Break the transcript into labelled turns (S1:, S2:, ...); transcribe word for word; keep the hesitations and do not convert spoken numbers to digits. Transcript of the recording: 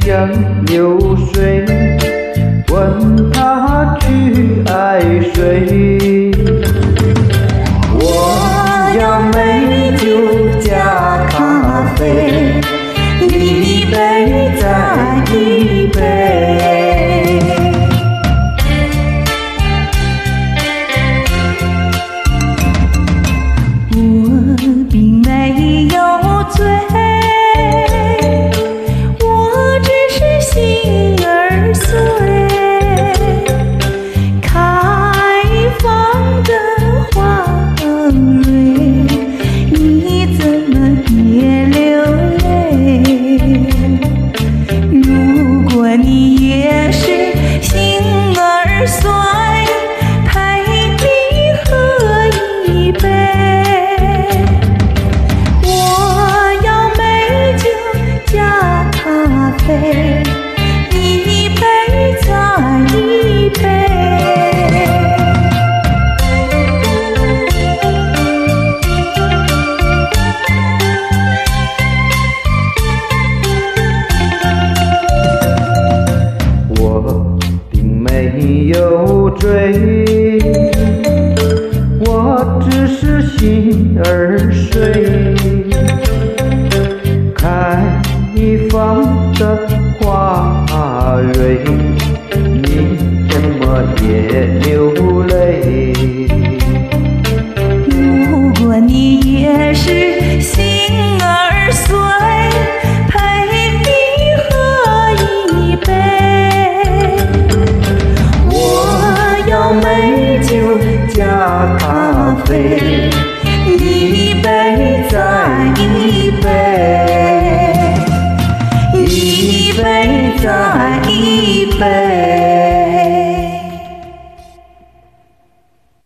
S1: 像流水，问他去爱谁。我要美酒加咖啡，一杯再一杯。
S2: 我并没有醉，我只是心儿碎。开放的花蕊，你怎么也流泪？如果你也是心儿碎，陪你喝一杯。一杯再一杯。
S1: 我并没有醉，我只是心儿碎。